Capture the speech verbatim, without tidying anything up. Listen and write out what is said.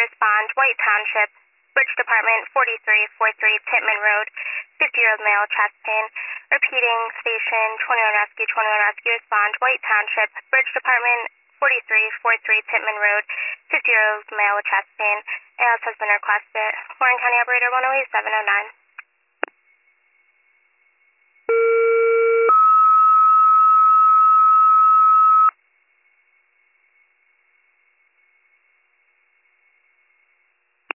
respond, White Township, Bridge Department, forty-three forty-three Tittman Road, fifty-year-old male, chest pain. Repeating, station, twenty-one Rescue, twenty-one Rescue, respond, White Township, Bridge Department, forty-three forty-three Tittman Road, fifty-year-old male with chest pain. A L S has been requested. Warren County Operator one oh eight seven oh nine.